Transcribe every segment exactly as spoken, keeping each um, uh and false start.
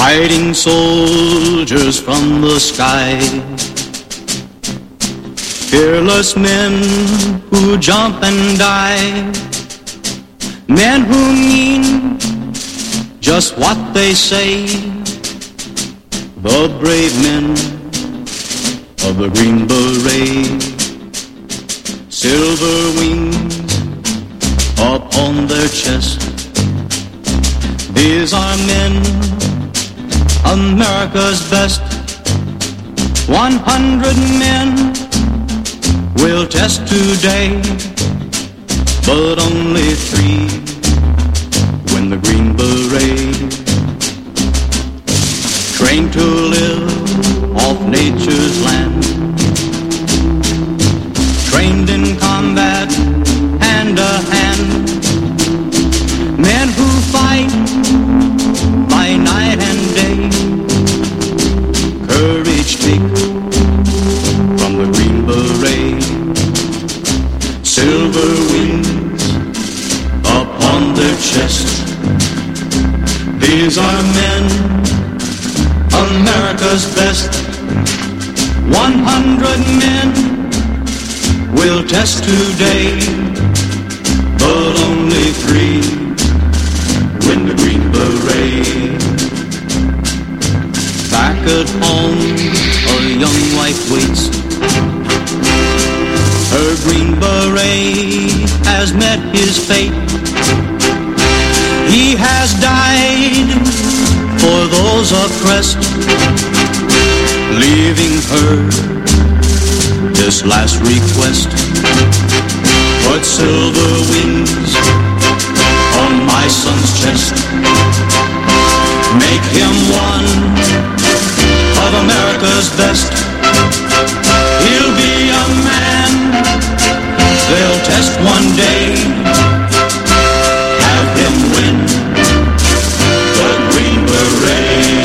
fighting soldiers from the sky, fearless men who jump and die, men who mean just what they say, the brave men of the Green Beret, silver wings upon their chest. These are men, America's best. One hundred men will test today, but only three win the Green Beret. Trained to live off nature's land, trained in combat hand to hand, men who fight by night and day, courage take from the Green Beret, silver wings upon their chest. These are men, America's best. One hundred men will test today, but only three win the Green Beret. Back at home, a young wife waits. Her Green Beret has met his fate. He has died for those oppressed, leaving her this last request. Put silver wings on my son's chest. Make him one of America's best. He'll be a man they'll test one day. Have him win the Green Beret.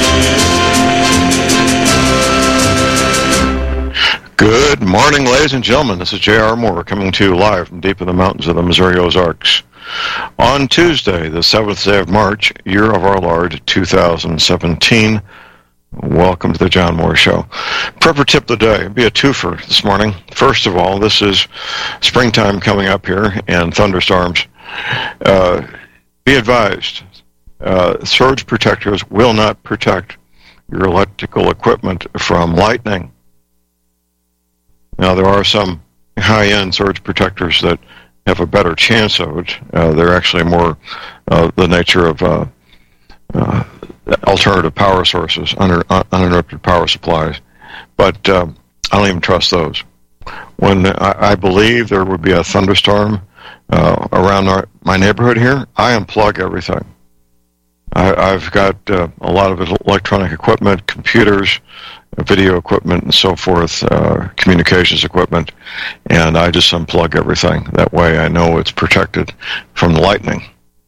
Good morning, ladies and gentlemen. This is J R. Moore coming to you live from deep in the mountains of the Missouri Ozarks. On Tuesday, the seventh day of March, year of our Lord, two thousand seventeen. Welcome to the John Moore Show. Prepper tip of the day. It'll be a twofer this morning. First of all, this is springtime coming up here and thunderstorms. Uh, be advised, uh, surge protectors will not protect your electrical equipment from lightning. Now, there are some high-end surge protectors that have a better chance of it. Uh, they're actually more uh, the nature of uh, uh, alternative power sources, under, uh, uninterrupted power supplies. But uh, I don't even trust those. When I, I believe there would be a thunderstorm uh, around our, my neighborhood here, I unplug everything. I, I've got uh, a lot of electronic equipment, computers, video equipment, and so forth, uh, communications equipment, and I just unplug everything. That way I know it's protected from the lightning.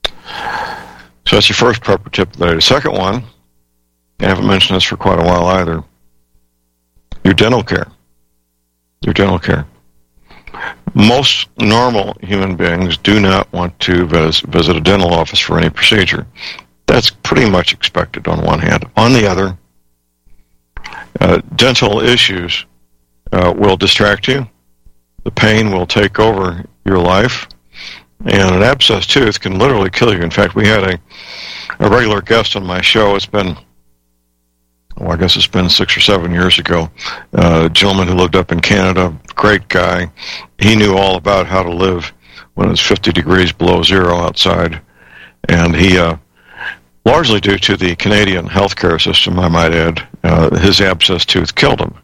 So that's your first prepper tip today. The second one, I haven't mentioned this for quite a while either, your dental care. Your dental care. Most normal human beings do not want to vis- visit a dental office for any procedure. That's pretty much expected on one hand. On the other, uh, dental issues uh, will distract you. The pain will take over your life. And an abscessed tooth can literally kill you. In fact, we had a, a regular guest on my show. It's been, well, I guess it's been six or seven years ago. Uh, a gentleman who lived up in Canada, great guy. He knew all about how to live when it was fifty degrees below zero outside. And he, uh, largely due to the Canadian healthcare system, I might add, uh, his abscessed tooth killed him.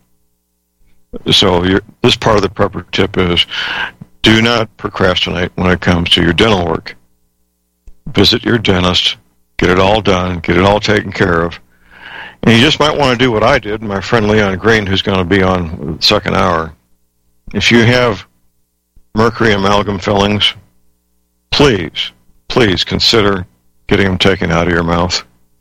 So you're, this part of the prepper tip is, do not procrastinate when it comes to your dental work. Visit your dentist, get it all done, get it all taken care of. And you just might want to do what I did, my friend Leon Green, who's going to be on the second hour. If you have mercury amalgam fillings, please, please consider getting them taken out of your mouth.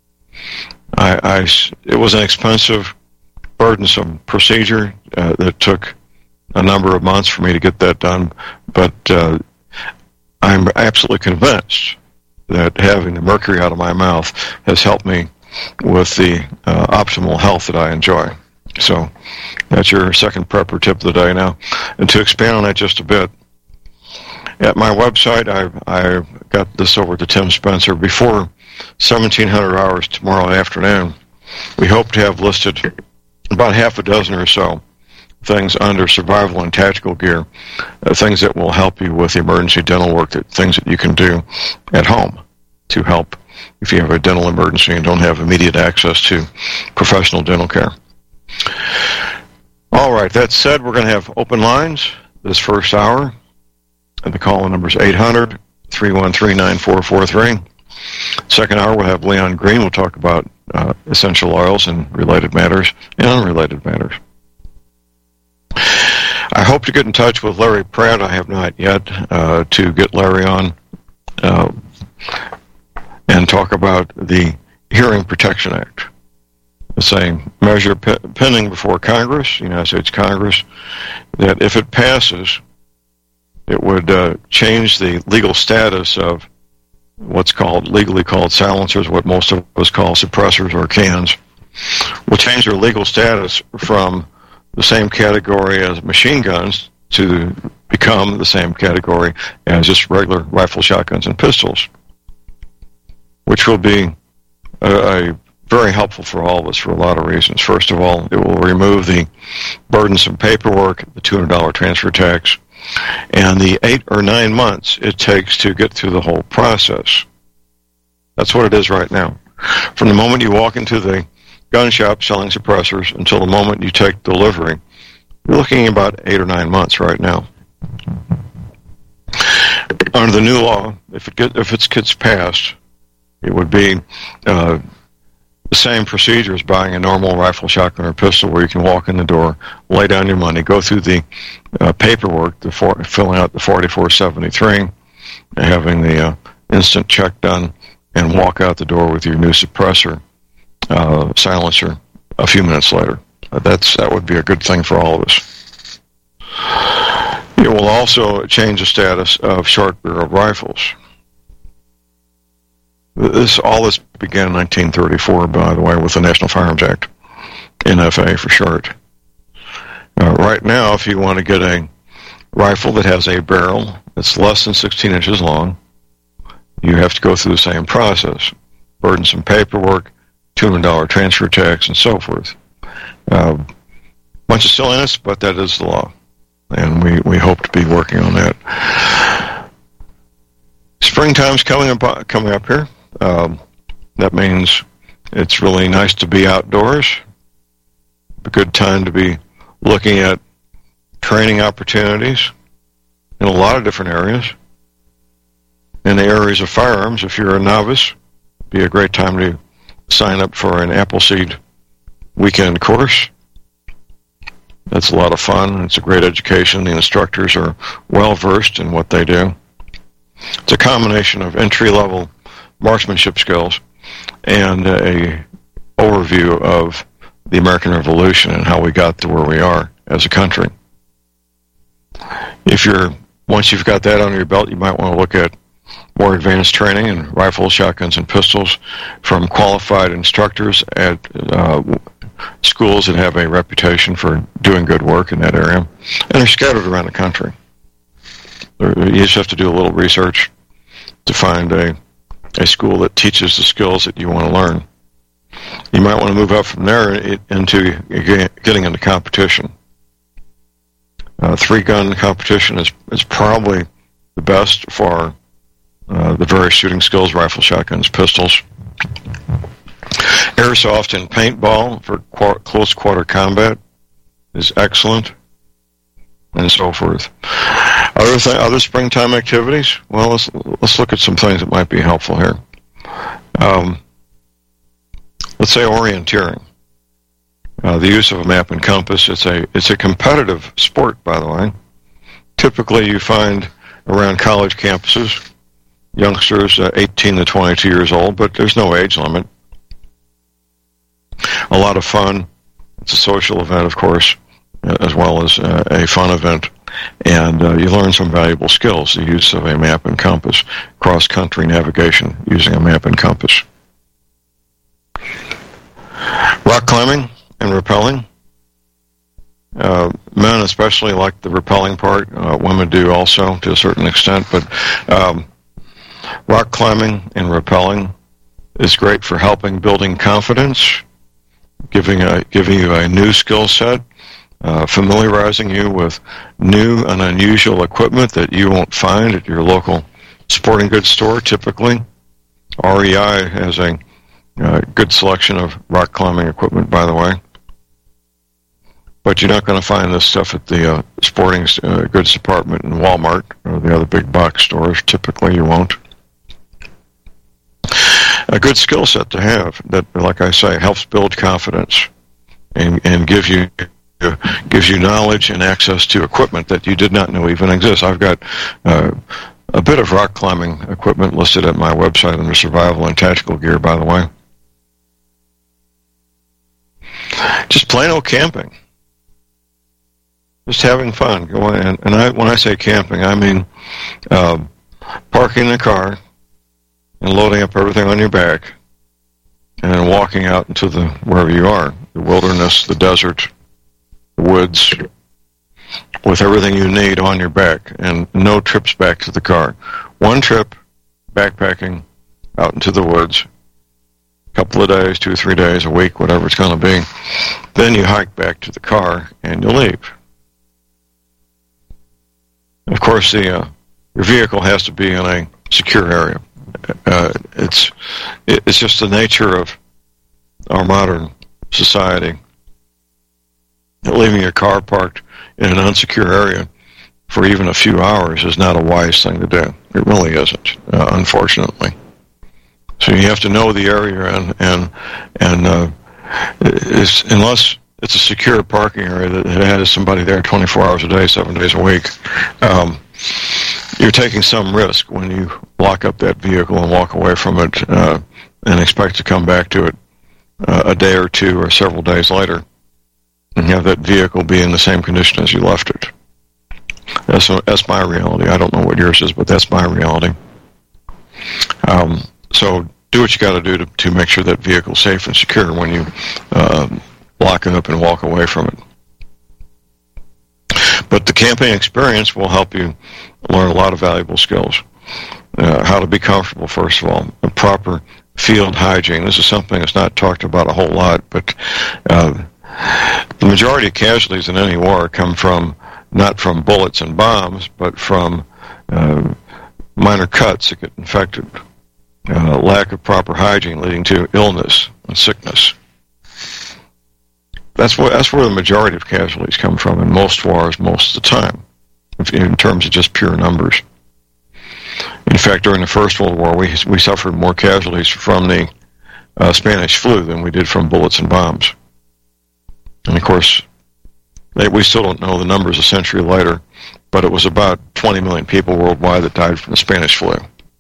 I, I, it was an expensive, burdensome procedure uh, that took a number of months for me to get that done, but uh, I'm absolutely convinced that having the mercury out of my mouth has helped me with the uh, optimal health that I enjoy. So that's your second prepper tip of the day now. And to expand on that just a bit, at my website, I I got this over to Tim Spencer. Before seventeen hundred hours tomorrow afternoon, we hope to have listed about half a dozen or so things under survival and tactical gear, uh, things that will help you with emergency dental work, that things that you can do at home to help if you have a dental emergency and don't have immediate access to professional dental care. All right, that said, we're going to have open lines this first hour. And the call number is eight hundred, three one three, nine four four three. Second hour, we'll have Leon Green. We'll talk about uh, essential oils and related matters and unrelated matters. I hope to get in touch with Larry Pratt. I have not yet, uh, to get Larry on uh, and talk about the Hearing Protection Act. It's a measure pe- pending before Congress, United States Congress, that if it passes, it would uh, change the legal status of what's called, legally called silencers, what most of us call suppressors or cans. Will change their legal status from the same category as machine guns to become the same category as just regular rifle, shotguns, and pistols, which will be a, a very helpful for all of us for a lot of reasons. First of all, it will remove the burdensome paperwork, the two hundred dollars transfer tax, and the eight or nine months it takes to get through the whole process. That's what it is right now. From the moment you walk into the gun shop selling suppressors until the moment you take delivery, you're looking at about eight or nine months right now. Under the new law, if it get, if it gets passed, it would be uh, the same procedure as buying a normal rifle, shotgun, or pistol, where you can walk in the door, lay down your money, go through the uh, paperwork, the for, filling out the forty-four seventy-three, having the uh, instant check done, and walk out the door with your new suppressor uh, silencer a few minutes later. Uh, that's that would be a good thing for all of us. It will also change the status of short-barreled rifles. This all this began in nineteen thirty-four, by the way, with the National Firearms Act, N F A for short. Uh, right now, if you want to get a rifle that has a barrel that's less than sixteen inches long, you have to go through the same process: burdensome paperwork, two hundred dollars transfer tax, and so forth. Uh, bunch of silliness, but that is the law, and we, we hope to be working on that. Springtime's coming up coming up here. Um, that means it's really nice to be outdoors. A good time to be looking at training opportunities in a lot of different areas. In the areas of firearms, if you're a novice, it'd be a great time to sign up for an Appleseed weekend course. That's a lot of fun. It's a great education. The instructors are well versed in what they do. It's a combination of entry-level marksmanship skills and a overview of the American Revolution and how we got to where we are as a country. If you're once you've got that under your belt, you might want to look at more advanced training in rifles, shotguns, and pistols from qualified instructors at uh, schools that have a reputation for doing good work in that area, and they're scattered around the country. You just have to do a little research to find a, a school that teaches the skills that you want to learn. You might want to move up from there into getting into competition. Uh, three-gun competition is, is probably the best for uh, the various shooting skills: rifle, shotguns, pistols. Airsoft and paintball for qu- close quarter combat is excellent, and so forth. Other th- other springtime activities. Well, let's let's look at some things that might be helpful here. Um, let's say orienteering. Uh, the use of a map and compass. It's a it's a competitive sport, by the way. Typically, you find around college campuses youngsters uh, eighteen to twenty-two years old, but there's no age limit. A lot of fun. It's a social event, of course, as well as uh, a fun event. And uh, you learn some valuable skills, the use of a map and compass, cross-country navigation using a map and compass. Rock climbing and rappelling. Uh, men especially like the rappelling part. Uh, women do also to a certain extent, but um, rock climbing and rappelling is great for helping building confidence, giving a giving you a new skill set, uh, familiarizing you with new and unusual equipment that you won't find at your local sporting goods store typically. R E I has a uh, good selection of rock climbing equipment, by the way. But you're not going to find this stuff at the uh, sporting uh, goods department in Walmart or the other big box stores. Typically, you won't. A good skill set to have that, like I say, helps build confidence and, and give you uh, gives you knowledge and access to equipment that you did not know even exists. I've got uh, a bit of rock climbing equipment listed at my website under survival and tactical gear, by the way. Just plain old camping. Just having fun. Going and, and I, when I say camping, I mean uh, parking the car and loading up everything on your back and then walking out into the wherever you are, the wilderness, the desert, the woods, with everything you need on your back and no trips back to the car. One trip, backpacking out into the woods, a couple of days, two or three days, a week, whatever it's going to be. Then you hike back to the car and you leave. Of course, the uh, your vehicle has to be in a secure area. Uh, it's it's just the nature of our modern society. Leaving your car parked in an unsecure area for even a few hours is not a wise thing to do. It really isn't, uh, unfortunately. So you have to know the area, and and and uh, it's, unless it's a secure parking area that has somebody there twenty-four hours a day, seven days a week, um, you're taking some risk when you lock up that vehicle and walk away from it uh, and expect to come back to it uh, a day or two or several days later and have that vehicle be in the same condition as you left it. That's, that's my reality. I don't know what yours is, but that's my reality. Um, so do what you got to do to to make sure that vehicle's safe and secure when you uh, lock it up and walk away from it. But the camping experience will help you learn a lot of valuable skills. Uh, how to be comfortable, first of all. A proper field hygiene. This is something that's not talked about a whole lot, but uh, the majority of casualties in any war come from, not from bullets and bombs, but from uh, minor cuts that get infected. Uh, lack of proper hygiene leading to illness and sickness. That's where, that's where the majority of casualties come from in most wars most of the time, in terms of just pure numbers. In fact, during the First World War, we we suffered more casualties from the uh, Spanish flu than we did from bullets and bombs. And of course, they, we still don't know the numbers a century later, but it was about twenty million people worldwide that died from the Spanish flu.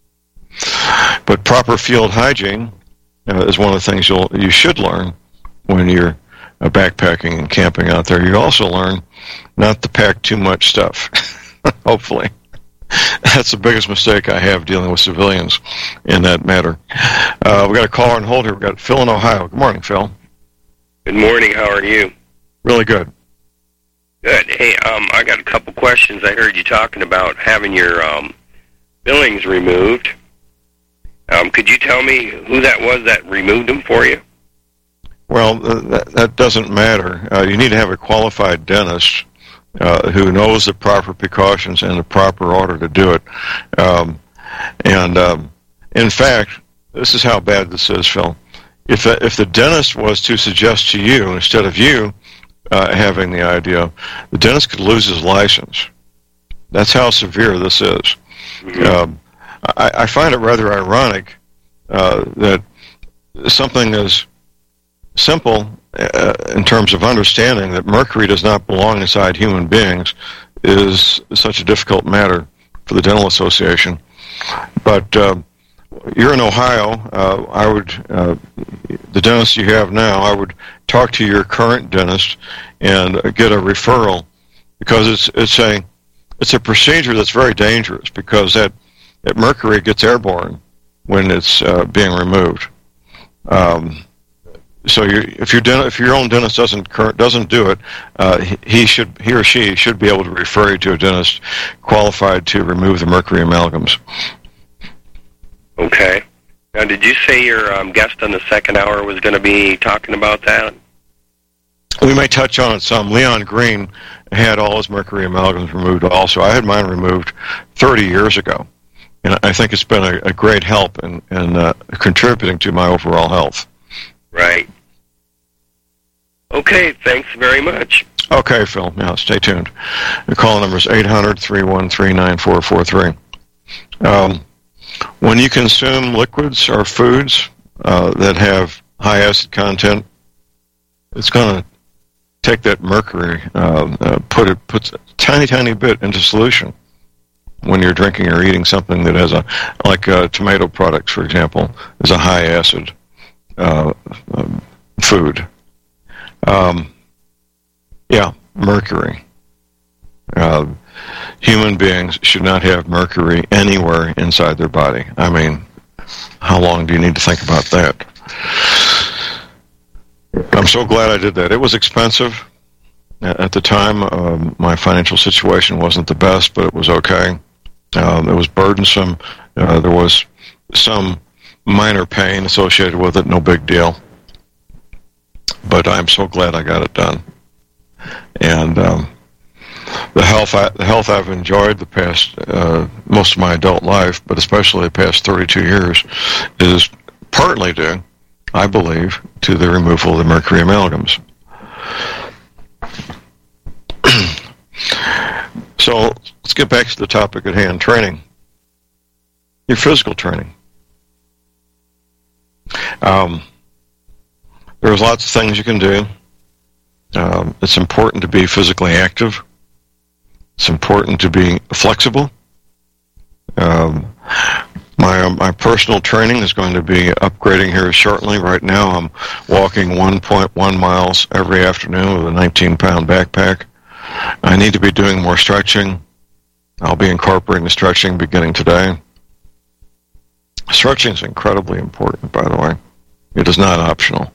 But proper field hygiene uh, is one of the things you'll you should learn when you're uh, backpacking and camping out there. You also learn not to pack too much stuff, hopefully. That's the biggest mistake I have dealing with civilians in that matter. Uh, we've got a caller on hold here. We've got Phil in Ohio. Good morning, Phil. Good morning. How are you? Really good. Good. Hey, um, I got a couple questions. I heard you talking about having your um, fillings removed. Um, could you tell me who that was that removed them for you? Well, uh, that, that doesn't matter. Uh, you need to have a qualified dentist uh, who knows the proper precautions and the proper order to do it. Um, and um, in fact, this is how bad this is, Phil. If the, if the dentist was to suggest to you, instead of you uh, having the idea, the dentist could lose his license. That's how severe this is. Mm-hmm. Um, I, I find it rather ironic uh, that something as simple uh, in terms of understanding that mercury does not belong inside human beings is such a difficult matter for the Dental Association. But uh, you're in Ohio. Uh, I would, uh, the dentist you have now, I would talk to your current dentist and get a referral, because it's it's a it's a procedure that's very dangerous, because that, that mercury gets airborne when it's uh, being removed. Um, so you're, if your dent, if your own dentist doesn't current, doesn't do it, uh, he, he should he or she should be able to refer you to a dentist qualified to remove the mercury amalgams. Okay. Now, did you say your um, guest on the second hour was going to be talking about that? We may touch on it some. Leon Green had all his mercury amalgams removed also. I had mine removed thirty years ago, and I think it's been a, a great help in, in uh, contributing to my overall health. Right. Okay, thanks very much. Okay, Phil. Yeah, stay tuned. The call number is eight hundred, three one three, nine four four three. Um, when you consume liquids or foods uh, that have high acid content, it's going to take that mercury, uh, uh, put it, puts a tiny, tiny bit into solution when you're drinking or eating something that has a, like uh, tomato products, for example, is a high acid uh, um, food. Um, yeah, mercury. Uh, human beings should not have mercury anywhere inside their body. I mean, how long do you need to think about that? I'm so glad I did that. It was expensive. At the time, um, my financial situation wasn't the best, but it was okay. Um, it was burdensome. Uh, there was some minor pain associated with it, no big deal. But I'm so glad I got it done. And um, the health I, the health I've enjoyed the past, uh, most of my adult life, but especially the past thirty-two years, is partly due, I believe, to the removal of the mercury amalgams. So let's get back to the topic at hand, training. Your physical training. Um, there's lots of things you can do. Um, it's important to be physically active. It's important to be flexible. Um, My um, my personal training is going to be upgrading here shortly. Right now I'm walking one point one miles every afternoon with a nineteen pound backpack. I need to be doing more stretching. I'll be incorporating the stretching beginning today. Stretching is incredibly important, by the way. It is not optional.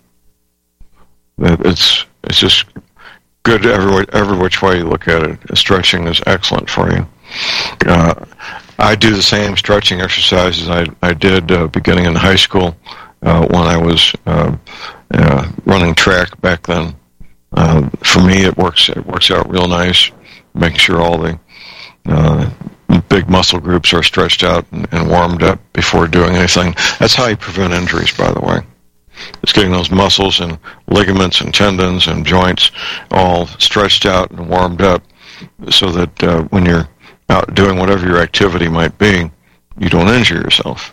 It's it's just good every, every which way you look at it. Stretching is excellent for you. Uh, I do the same stretching exercises I, I did uh, beginning in high school uh, when I was uh, uh, running track back then. Uh, for me, it works it works out real nice, making sure all the uh, big muscle groups are stretched out and, and warmed up before doing anything. That's how you prevent injuries, by the way. It's getting those muscles and ligaments and tendons and joints all stretched out and warmed up so that uh, when you're out doing whatever your activity might be, you don't injure yourself.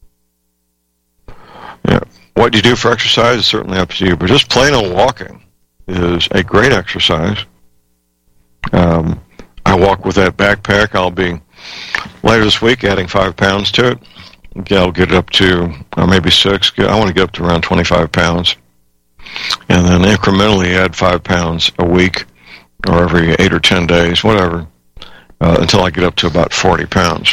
Yeah. What you do for exercise is certainly up to you, but just plain old walking is a great exercise. Um, I walk with that backpack. I'll be, later this week, adding five pounds to it. Yeah, I'll get it up to uh, maybe six. I want to get up to around twenty-five pounds. And then incrementally add five pounds a week or every eight or ten days, whatever. Uh, until I get up to about forty pounds.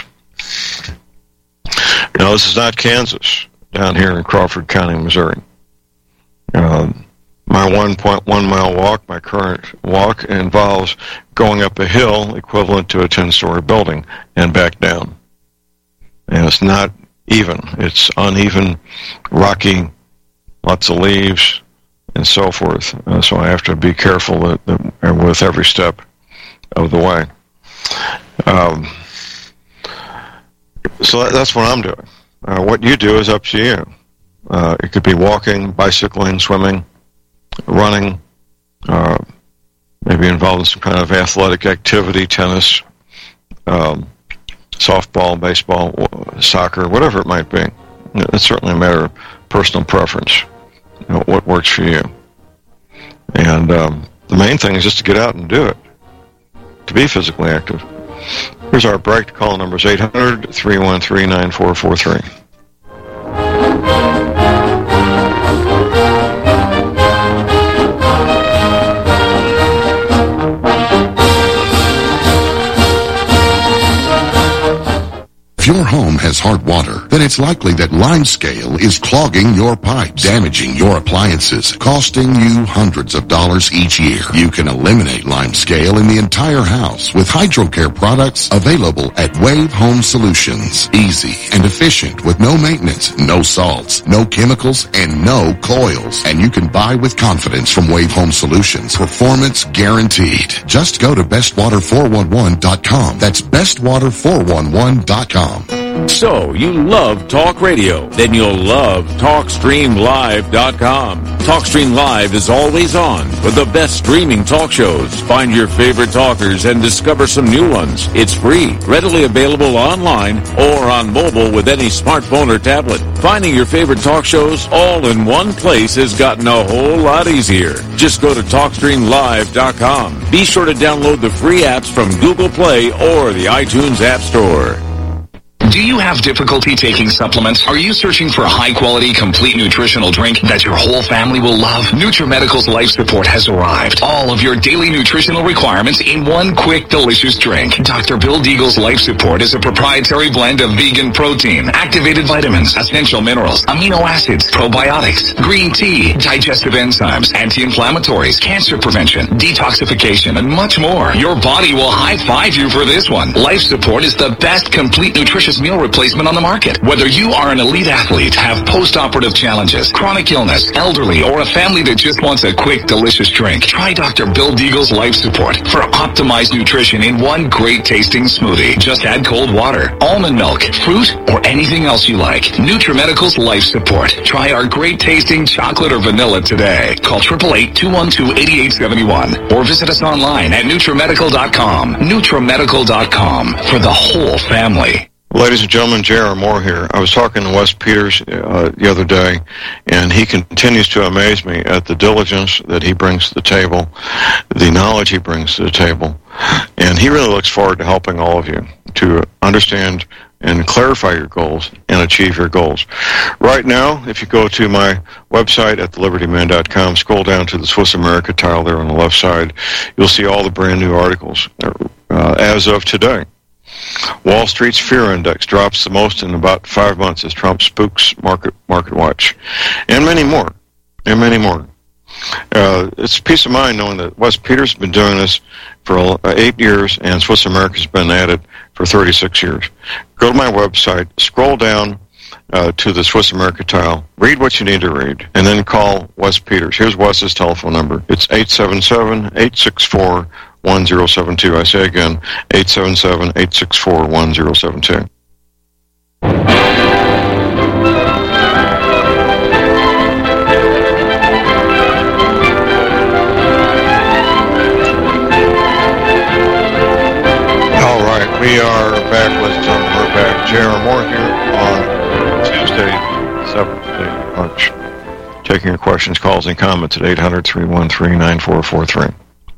Now, this is not Kansas, down here in Crawford County, Missouri. Uh, my one point one mile walk, my current walk, involves going up a hill equivalent to a ten-story building and back down. And it's not even. It's uneven, rocky, lots of leaves, and so forth. Uh, so I have to be careful that, that, with every step of the way. Um, so that, that's what I'm doing. Uh, what you do is up to you. Uh, it could be walking, bicycling, swimming, running, uh, maybe involved in some kind of athletic activity, tennis, um, softball, baseball, soccer, whatever it might be. It's certainly a matter of personal preference, you know, what works for you. And um, the main thing is just to get out and do it, to be physically active. Here's our break. Call number is eight hundred, three one three, nine four four three. If your home has hard water, then it's likely that Limescale is clogging your pipes, damaging your appliances, costing you hundreds of dollars each year. You can eliminate Limescale in the entire house with HydroCare products available at Wave Home Solutions. Easy and efficient with no maintenance, no salts, no chemicals, and no coils. And you can buy with confidence from Wave Home Solutions. Performance guaranteed. Just go to best water four one one dot com. That's best water four one one dot com. So, you love talk radio? Then you'll love talk stream live dot com. TalkStream Live is always on with the best streaming talk shows. Find your favorite talkers and discover some new ones. It's free, readily available online or on mobile with any smartphone or tablet. Finding your favorite talk shows all in one place has gotten a whole lot easier. Just go to talk stream live dot com. Be sure to download the free apps from Google Play or the iTunes App Store. Do you have difficulty taking supplements? Are you searching for a high-quality, complete nutritional drink that your whole family will love? NutriMedical's Life Support has arrived. All of your daily nutritional requirements in one quick, delicious drink. Doctor Bill Deagle's Life Support is a proprietary blend of vegan protein, activated vitamins, essential minerals, amino acids, probiotics, green tea, digestive enzymes, anti-inflammatories, cancer prevention, detoxification, and much more. Your body will high-five you for this one. Life Support is the best complete nutritious meal replacement on the market. Whether you are an elite athlete, have post-operative challenges, chronic illness, elderly, or a family that just wants a quick, delicious drink, try Doctor Bill Deagle's Life Support for optimized nutrition in one great-tasting smoothie. Just add cold water, almond milk, fruit, or anything else you like. NutriMedical's Life Support. Try our great-tasting chocolate or vanilla today. Call eight eight eight, two one two, eight eight seven one or visit us online at NutriMedical dot com. NutriMedical dot com for the whole family. Ladies and gentlemen, J R. Moore here. I was talking to Wes Peters uh, the other day, and he continues to amaze me at the diligence that he brings to the table, the knowledge he brings to the table, and he really looks forward to helping all of you to understand and clarify your goals and achieve your goals. Right now, if you go to my website at the liberty man dot com, scroll down to the Swiss America tile there on the left side, you'll see all the brand new articles uh, as of today. Wall Street's fear index drops the most in about five months as Trump spooks market market watch, and many more, and many more. Uh, it's peace of mind knowing that Wes Peters has been doing this for eight years, and Swiss America's been at it for thirty-six years. Go to my website, scroll down uh, to the Swiss America tile, read what you need to read, and then call Wes Peters. Here's Wes's telephone number. It's eight seven seven, eight six four, one zero seven two. I say again, eight seven seven, eight six four, one zero seven two. All right, we are back, ladies and gentlemen. We're back. J R. Moore here on Tuesday, seventh day of March. Taking your questions, calls, and comments at eight hundred, three one three, nine four four three.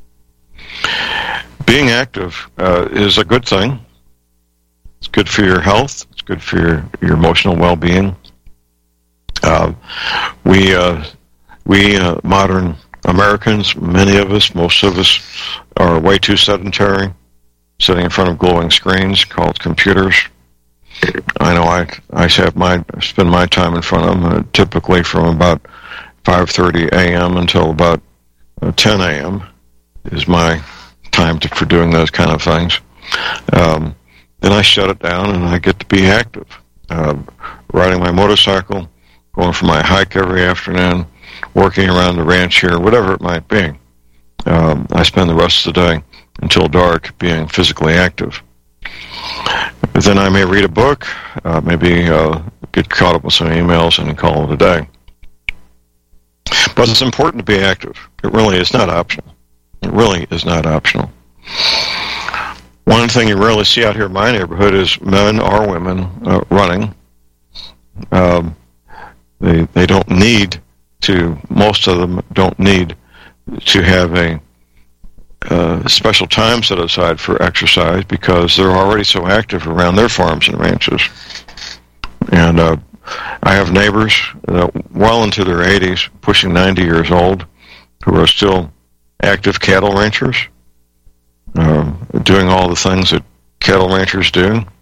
Being active uh, is a good thing. It's good for your health. It's good for your, your emotional well-being. Uh, we, uh, we uh, modern Americans, many of us, most of us, are way too sedentary, sitting in front of glowing screens called computers. I know I I have my spend my time in front of them uh, typically from about five thirty a.m. until about uh, ten a.m. is my time to, for doing those kind of things. Um, then I shut it down and I get to be active. Uh, riding my motorcycle, going for my hike every afternoon, working around the ranch here, whatever it might be. Um, I spend the rest of the day until dark being physically active. Then I may read a book, uh, maybe uh, get caught up with some emails and call it a day. But it's important to be active. It really is not optional. It really is not optional. One thing you rarely see out here in my neighborhood is men or women uh, running. Um, they they don't need to. Most of them don't need to have a uh, special time set aside for exercise because they're already so active around their farms and ranches. And uh, I have neighbors uh, well into their eighties, pushing ninety years old, who are still active cattle ranchers, uh, doing all the things that cattle ranchers do,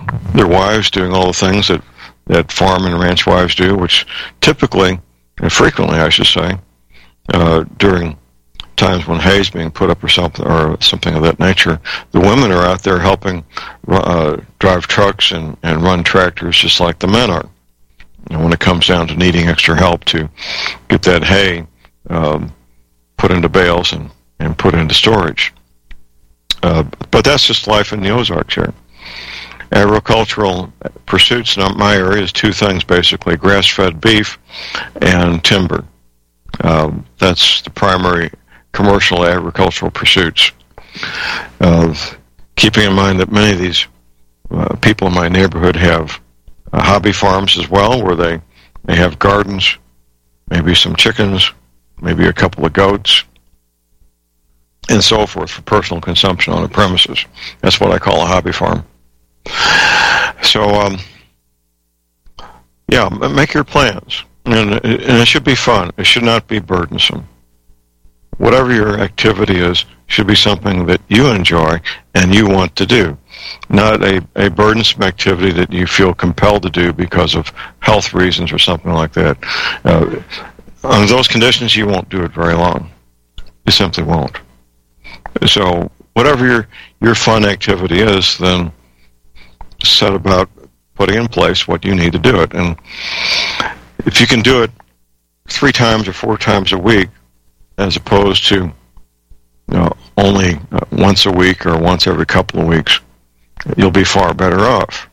their wives doing all the things that, that farm and ranch wives do, which typically, and frequently I should say, uh, during times when hay's being put up or something or something of that nature, the women are out there helping uh, drive trucks and, and run tractors just like the men are. And when it comes down to needing extra help to get that hay um, put into bales and, and put into storage. Uh, but that's just life in the Ozarks here. Agricultural pursuits in my area is two things basically: grass-fed beef and timber. Um, that's the primary commercial agricultural pursuits. Uh, keeping in mind that many of these uh, people in my neighborhood have uh, hobby farms as well, where they, they have gardens, maybe some chickens, maybe a couple of goats, and so forth for personal consumption on the premises. That's what I call a hobby farm. So, um, yeah, make your plans. And, and it should be fun. It should not be burdensome. Whatever your activity is should be something that you enjoy and you want to do, not a, a burdensome activity that you feel compelled to do because of health reasons or something like that. Uh, under those conditions, you won't do it very long. You simply won't. So whatever your, your fun activity is, then set about putting in place what you need to do it. And if you can do it three times or four times a week, as opposed to, you know, only uh, once a week or once every couple of weeks, you'll be far better off.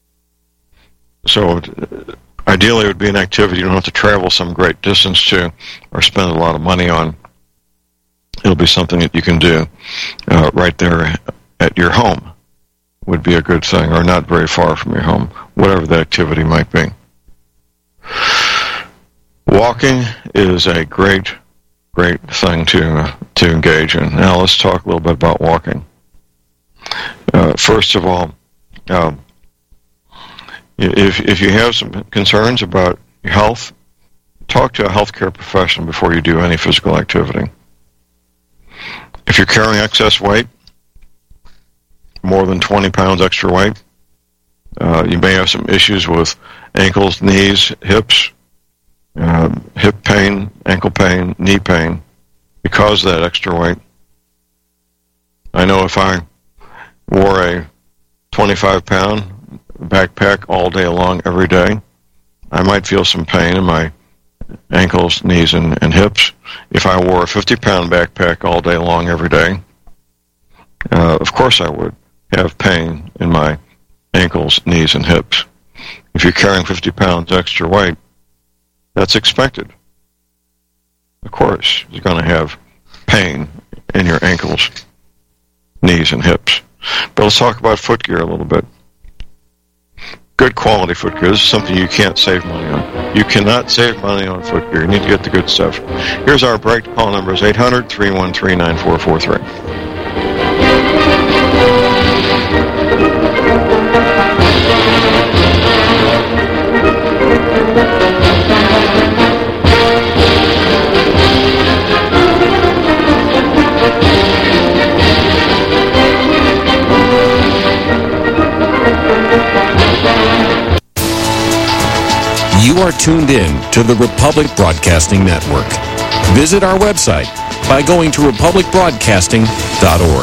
So uh, ideally it would be an activity you don't have to travel some great distance to or spend a lot of money on. It'll be something that you can do uh, right there at your home would be a good thing, or not very far from your home, whatever the activity might be. Walking is a great Great thing to uh, to engage in. Now let's talk a little bit about walking. Uh, first of all, um, if if you have some concerns about your health, talk to a healthcare professional before you do any physical activity. If you're carrying excess weight, more than twenty pounds extra weight, uh, you may have some issues with ankles, knees, hips. Uh, hip pain, ankle pain, knee pain, because of that extra weight. I know if I wore a twenty-five pound backpack all day long every day, I might feel some pain in my ankles, knees, and, and hips. If I wore a fifty pound backpack all day long every day, uh, of course I would have pain in my ankles, knees, and hips. If you're carrying fifty pounds extra weight, that's expected. Of course, you're going to have pain in your ankles, knees, and hips. But let's talk about foot gear a little bit. Good quality foot gear. This is something you can't save money on. You cannot save money on foot gear. You need to get the good stuff. Here's our break. Call number is eight hundred, three one three, nine four four three. You are tuned in to the Republic Broadcasting Network. Visit our website by going to republic broadcasting dot org.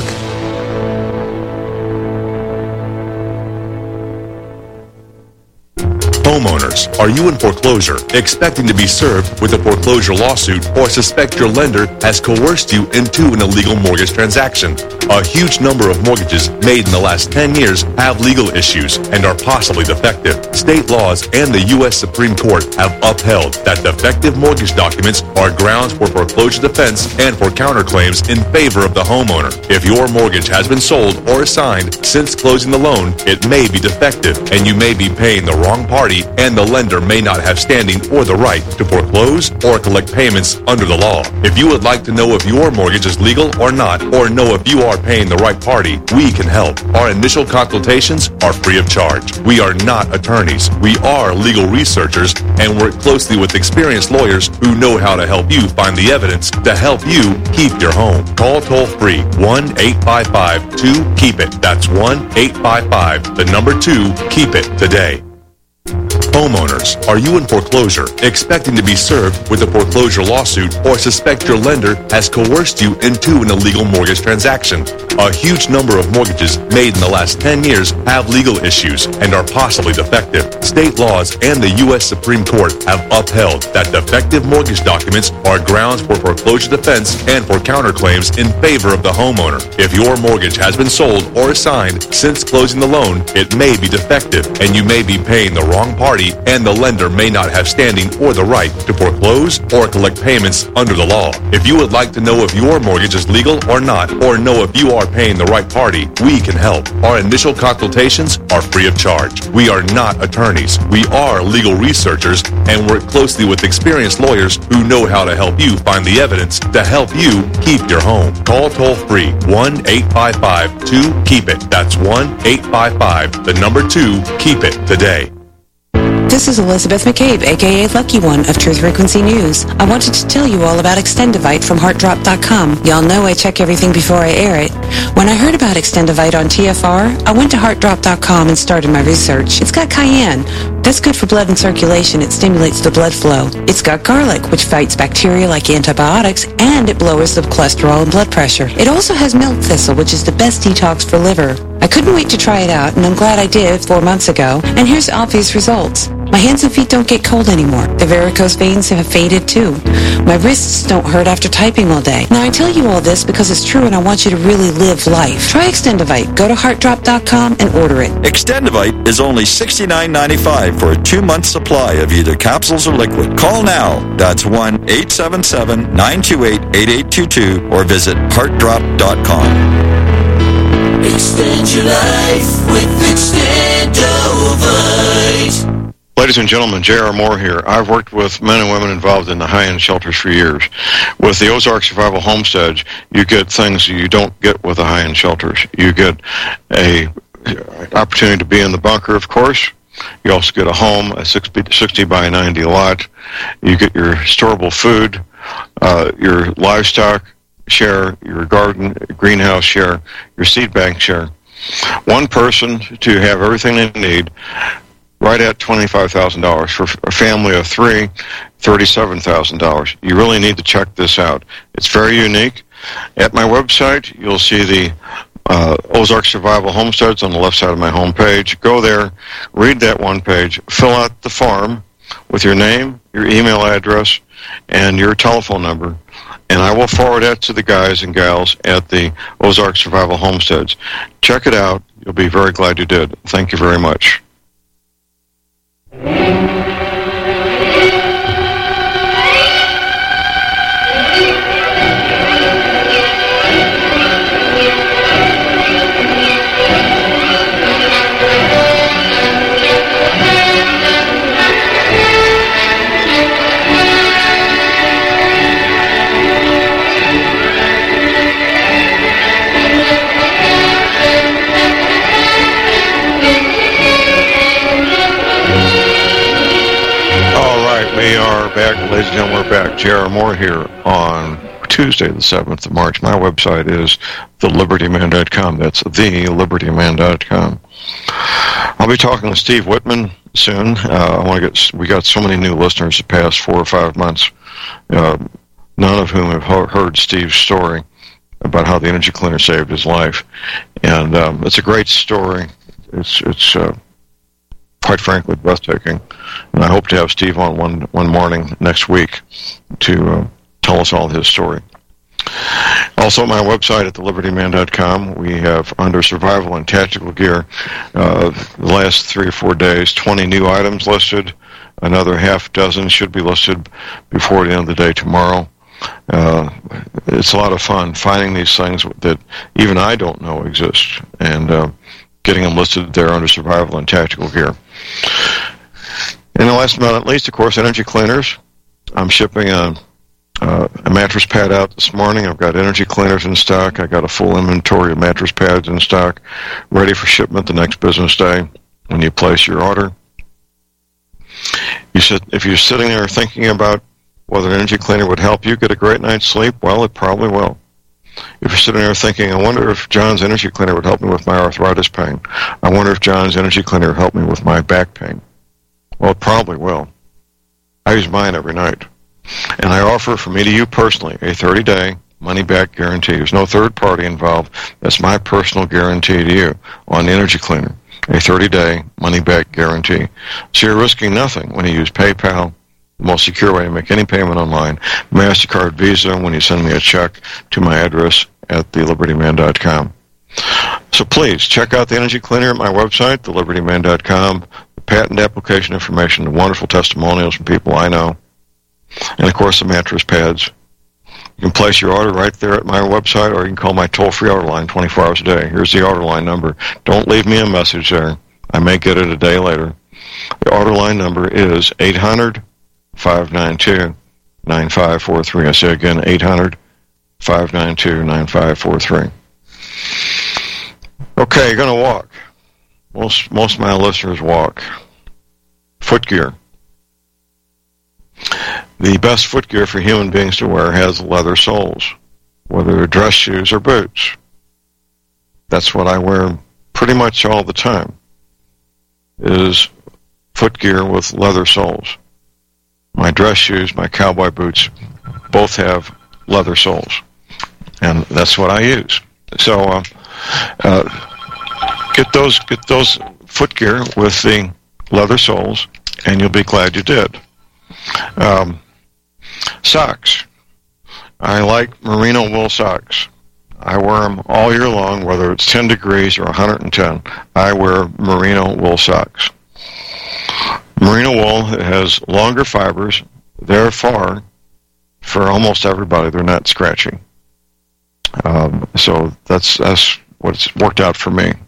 Homeowners, are you in foreclosure, expecting to be served with a foreclosure lawsuit, or suspect your lender has coerced you into an illegal mortgage transaction? A huge number of mortgages made in the last ten years have legal issues and are possibly defective. State laws and the U S Supreme Court have upheld that defective mortgage documents are grounds for foreclosure defense and for counterclaims in favor of the homeowner. If your mortgage has been sold or assigned since closing the loan, it may be defective and you may be paying the wrong party and the lender may not have standing or the right to foreclose or collect payments under the law. If you would like to know if your mortgage is legal or not, or know if you are paying the right party, we can help. Our initial consultations are free of charge. We are not attorneys. We are legal researchers and work closely with experienced lawyers who know how to help you find the evidence to help you keep your home. Call toll-free one eight five five two keep it. That's one eight five five, the number two, keep it today. Homeowners, are you in foreclosure, expecting to be served with a foreclosure lawsuit, or suspect your lender has coerced you into an illegal mortgage transaction? A huge number of mortgages made in the last ten years have legal issues and are possibly defective. State laws and the U S Supreme Court have upheld that defective mortgage documents are grounds for foreclosure defense and for counterclaims in favor of the homeowner. If your mortgage has been sold or assigned since closing the loan, it may be defective, and you may be paying the wrong party, and the lender may not have standing or the right to foreclose or collect payments under the law. If you would like to know if your mortgage is legal or not, or know if you are paying the right party, we can help. Our initial consultations are free of charge. We are not attorneys. We are legal researchers and work closely with experienced lawyers who know how to help you find the evidence to help you keep your home. Call toll-free one eight five five two keep it. That's one eight five five, the number two, keep it today. This is Elizabeth McCabe, a k a. Lucky One of Truth Frequency News. I wanted to tell you all about Extendivite from Heart Drop dot com. Y'all know I check everything before I air it. When I heard about Extendivite on T F R, I went to Heart Drop dot com and started my research. It's got cayenne. That's good for blood and circulation. It stimulates the blood flow. It's got garlic, which fights bacteria like antibiotics, and it lowers the cholesterol and blood pressure. It also has milk thistle, which is the best detox for liver. I couldn't wait to try it out, and I'm glad I did four months ago. And here's obvious results. My hands and feet don't get cold anymore. The varicose veins have faded too. My wrists don't hurt after typing all day. Now I tell you all this because it's true and I want you to really live life. Try Extendivite. Go to Heart Drop dot com and order it. Extendivite is only sixty-nine ninety-five for a two-month supply of either capsules or liquid. Call now. That's one eight seven seven nine two eight eight eight two two or visit Heart Drop dot com. Extend your life with Extendivite. Ladies and gentlemen, J R. Moore here. I've worked with men and women involved in the high-end shelters for years. With the Ozark Survival Homestead, you get things you don't get with the high-end shelters. You get a opportunity to be in the bunker, of course. You also get a home, a sixty by ninety lot. You get your storable food, uh, your livestock share, your garden, greenhouse share, your seed bank share. One person to have everything they need, right at twenty-five thousand dollars. For a family of three, thirty-seven thousand dollars. You really need to check this out. It's very unique. At my website, you'll see the uh, Ozark Survival Homesteads on the left side of my homepage. Go there, read that one page, fill out the form with your name, your email address, and your telephone number, and I will forward that to the guys and gals at the Ozark Survival Homesteads. Check it out. You'll be very glad you did. Thank you very much. We are back, ladies and gentlemen, we're back. J R. Moore here on Tuesday, the seventh of March. My website is the liberty man dot com. That's the liberty man dot com. I'll be talking with Steve Whitman soon. Uh, I want to get. We got so many new listeners the past four or five months, uh, none of whom have heard Steve's story about how the energy cleaner saved his life, and um, it's a great story. It's it's. Uh, quite frankly, breathtaking. And I hope to have Steve on one one morning next week to uh, tell us all his story. Also, my website at the liberty man dot com, we have under survival and tactical gear, uh, the last three or four days, twenty new items listed. Another half dozen should be listed before the end of the day tomorrow. Uh, it's a lot of fun finding these things that even I don't know exist, and uh, getting them listed there under survival and tactical gear. And the last but not least, of course, energy cleaners. I'm shipping a, uh, a mattress pad out this morning. I've got energy cleaners in stock. I got a full inventory of mattress pads in stock, ready for shipment the next business day when you place your order. You sit, if you're sitting there thinking about whether an energy cleaner would help you get a great night's sleep, well, it probably will. If you're sitting there thinking, I wonder if John's energy cleaner would help me with my arthritis pain. I wonder if John's energy cleaner would help me with my back pain. Well, it probably will. I use mine every night. And I offer for me to you personally a thirty-day money-back guarantee. There's no third party involved. That's my personal guarantee to you on the energy cleaner. A thirty-day money-back guarantee. So you're risking nothing when you use PayPal, the most secure way to make any payment online, MasterCard, Visa, when you send me a check to my address at the liberty man dot com. So please, check out the energy cleaner at my website, the liberty man dot com, the patent application information, the wonderful testimonials from people I know, and, of course, the mattress pads. You can place your order right there at my website, or you can call my toll-free order line twenty-four hours a day. Here's the order line number. Don't leave me a message there. I may get it a day later. The order line number is eight hundred, five nine two, nine five four three. I say again, eight hundred, five nine two, nine five four three. Okay, you're going to walk. Most, most of my listeners walk. Foot gear. The best foot gear for human beings to wear has leather soles, whether they're dress shoes or boots. That's what I wear pretty much all the time, is foot gear with leather soles. My dress shoes, my cowboy boots, both have leather soles, and that's what I use. So uh, uh, get those get those foot gear with the leather soles, and you'll be glad you did. Um, socks. I like merino wool socks. I wear them all year long, whether it's ten degrees or one hundred ten. I wear merino wool socks. Merino wool has longer fibers. Therefore, for almost everybody, they're not scratchy. Um, so that's that's what's worked out for me.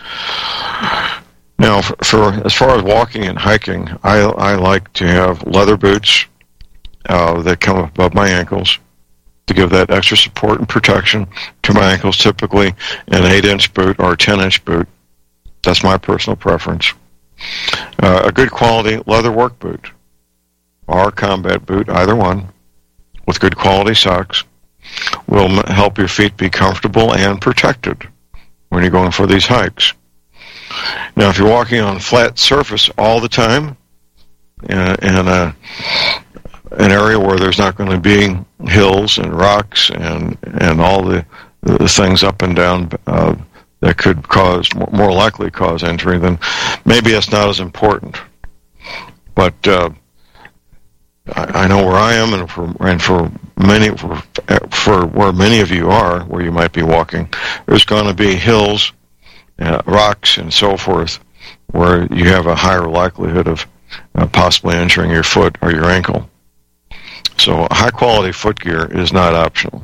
Now, for, for as far as walking and hiking, I, I like to have leather boots uh, that come above my ankles to give that extra support and protection to my ankles, typically an eight-inch boot or a ten-inch boot. That's my personal preference. Uh, a good quality leather work boot or combat boot, either one, with good quality socks, will m- help your feet be comfortable and protected when you're going for these hikes. Now, if you're walking on flat surface all the time, in, a, in a, an area where there's not going to be hills and rocks and and all the, the things up and down uh, that could cause, more likely cause injury, then maybe it's not as important. But uh, I, I know where I am, and for and for many for, for where many of you are, where you might be walking, there's going to be hills, Uh, rocks and so forth, where you have a higher likelihood of uh, possibly injuring your foot or your ankle. So high quality foot gear is not optional.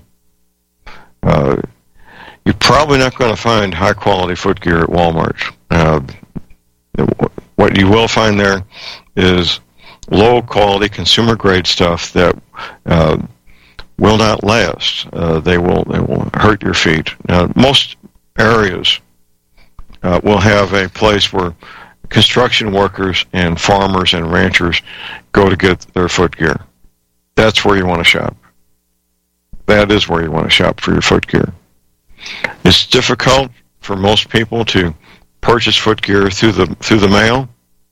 Uh, you're probably not going to find high quality foot gear at Walmart. Uh, what you will find there is low quality consumer grade stuff that uh, will not last. Uh, they will they will hurt your feet. Now, most areas Uh, we'll have a place where construction workers and farmers and ranchers go to get their foot gear. That's where you want to shop. That is where you want to shop for your foot gear. It's difficult for most people to purchase foot gear through the through the mail,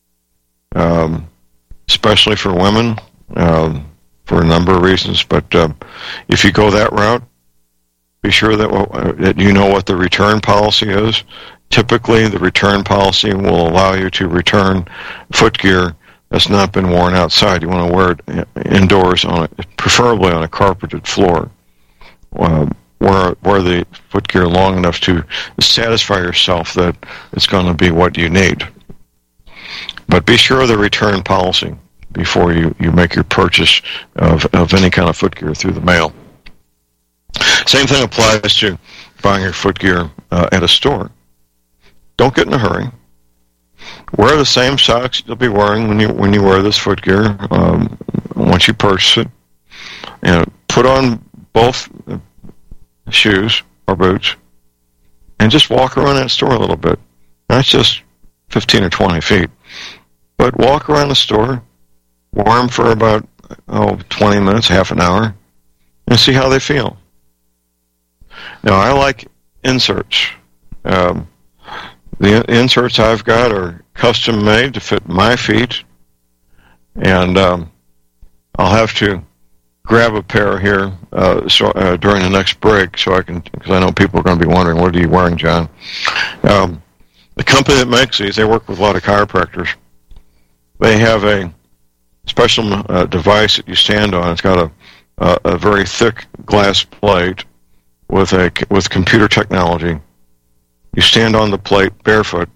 um, especially for women, um, for a number of reasons. But uh, if you go that route, be sure that, uh, that you know what the return policy is. Typically, the return policy will allow you to return foot gear that's not been worn outside. You want to wear it indoors, on a, preferably on a carpeted floor. Uh, wear, wear the foot gear long enough to satisfy yourself that it's going to be what you need. But be sure of the return policy before you, you make your purchase of, of any kind of foot gear through the mail. Same thing applies to buying your foot gear uh, at a store. Don't get in a hurry. wear the same socks you'll be wearing when you when you wear this foot gear um, once you purchase it. And put on both shoes or boots and just walk around that store a little bit. That's just fifteen or twenty feet. But walk around the store, wear them for about oh, twenty minutes, half an hour, and see how they feel. Now, I like inserts. Um, the inserts I've got are custom made to fit my feet, and um, I'll have to grab a pair here uh, so, uh, during the next break, so I can, because I know people are going to be wondering, what are you wearing, John? Um, the company that makes these, they work with a lot of chiropractors. They have a special uh, device that you stand on. It's got a, a, a very thick glass plate with a with computer technology. You stand on the plate barefoot,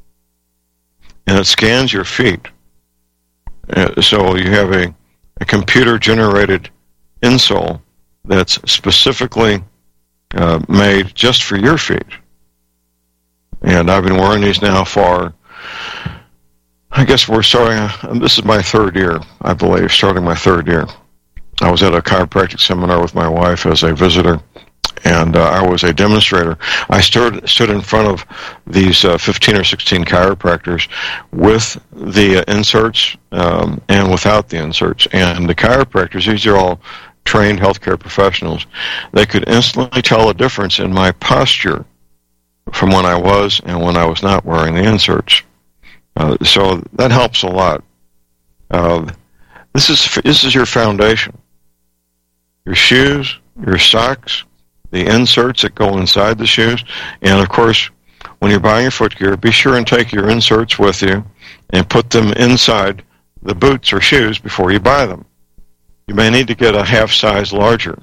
and it scans your feet. Uh, so you have a, a computer-generated insole that's specifically uh, made just for your feet. And I've been wearing these now for, I guess we're starting, uh, this is my third year, I believe, starting my third year. I was at a chiropractic seminar with my wife as a visitor, and uh, I was a demonstrator. I stood stood in front of these uh, fifteen or sixteen chiropractors with the uh, inserts um, and without the inserts. And the chiropractors, these are all trained healthcare professionals. They could instantly tell a difference in my posture from when I was and when I was not wearing the inserts. Uh, so that helps a lot. Uh, this is this is your foundation. Your shoes, your socks, the inserts that go inside the shoes, and of course, when you're buying your foot gear, be sure and take your inserts with you and put them inside the boots or shoes before you buy them. You may need to get a half size larger.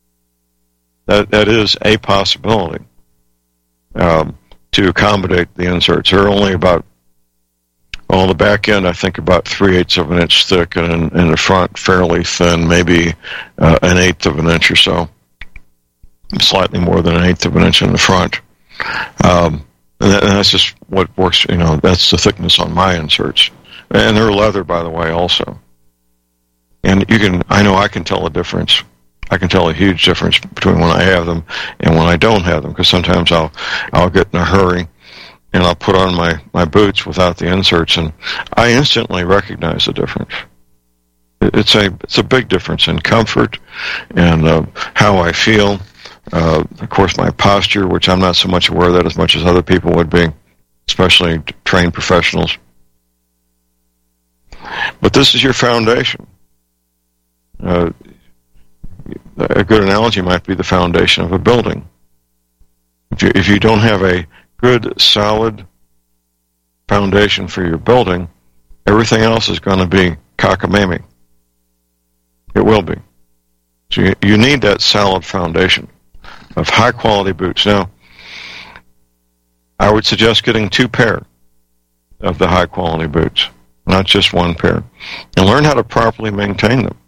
That that is a possibility um, to accommodate the inserts. They're only about, well, the back end, I think about three-eighths of an inch thick, and in, in the front, fairly thin, maybe uh, an eighth of an inch or so. Slightly more than an eighth of an inch in the front. Um, and, that, and that's just what works, you know, that's the thickness on my inserts. And they're leather, by the way, also. And you can, I know I can tell a difference. I can tell a huge difference between when I have them and when I don't have them, because sometimes I'll, I'll get in a hurry and I'll put on my, my boots without the inserts, and I instantly recognize the difference. It's a, it's a big difference in comfort and uh, how I feel. Uh, of course, my posture, which I'm not so much aware of that as much as other people would be, especially trained professionals. But this is your foundation. Uh, a good analogy might be the foundation of a building. If you, if you don't have a good, solid foundation for your building, everything else is going to be cockamamie. It will be. So you, you need that solid foundation of high-quality boots. Now, I would suggest getting two pair of the high-quality boots, not just one pair, and learn how to properly maintain them.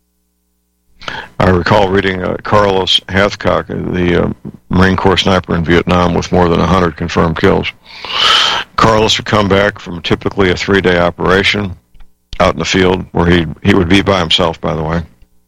I recall reading uh, Carlos Hathcock, the uh, Marine Corps sniper in Vietnam with more than one hundred confirmed kills. Carlos would come back from typically a three-day operation out in the field, where he he would be by himself, by the way.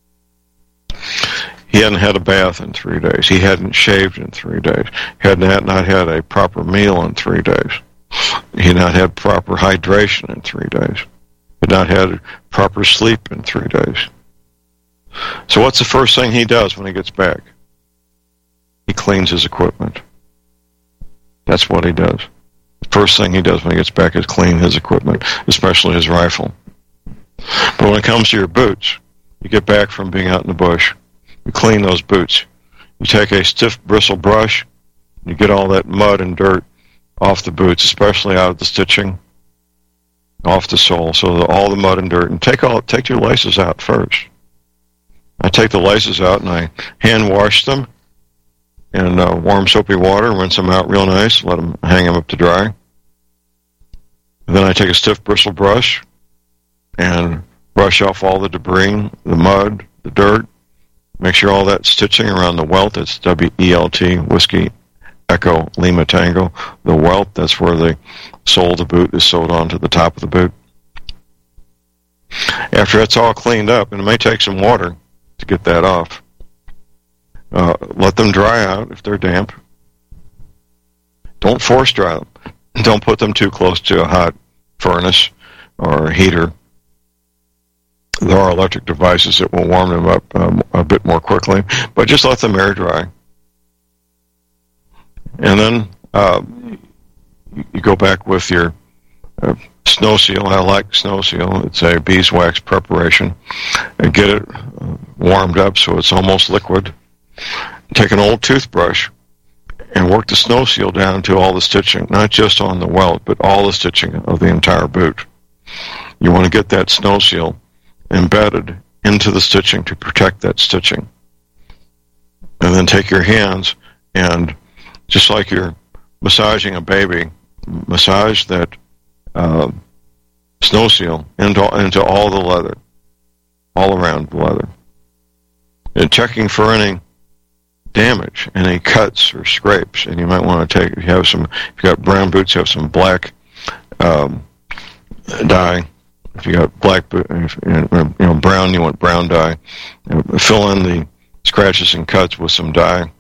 He hadn't had a bath in three days. He hadn't shaved in three days. He had not, not had a proper meal in three days. He had not had proper hydration in three days. He had not had proper sleep in three days. So what's the first thing he does when he gets back? He cleans his equipment. That's what he does. The first thing he does when he gets back is clean his equipment, especially his rifle. But when it comes to your boots, you get back from being out in the bush, you clean those boots. You take a stiff bristle brush, you get all that mud and dirt off the boots, especially out of the stitching, off the sole, so that all the mud and dirt, and take all take your laces out first. I take the laces out and I hand wash them in uh, warm soapy water, rinse them out real nice, let them hang them up to dry. And then I take a stiff bristle brush and brush off all the debris, the mud, the dirt. Make sure all that stitching around the welt, it's W E L T, whiskey, Echo Lima Tango. The welt, that's where the sole of the boot is sewed onto the top of the boot. After that's all cleaned up, and it may take some water to get that off, uh, let them dry out if they're damp. Don't force dry them. Don't put them too close to a hot furnace or heater. There are electric devices that will warm them up um, a bit more quickly, but just let them air dry. And then uh, you go back with your uh, snow seal. I like snow seal. It's a beeswax preparation. And get it uh, warmed up so it's almost liquid. Take an old toothbrush and work the snow seal down to all the stitching, not just on the welt, but all the stitching of the entire boot. You want to get that snow seal embedded into the stitching to protect that stitching. And then take your hands and, just like you're massaging a baby, massage that uh, snow seal into, into all the leather, all around the leather. And checking for any damage, any cuts or scrapes. And you might want to take, if you have some, if you got brown boots, you have some black um, dye. If you got black, if, you know, brown, you want brown dye. You know, fill in the scratches and cuts with some dye.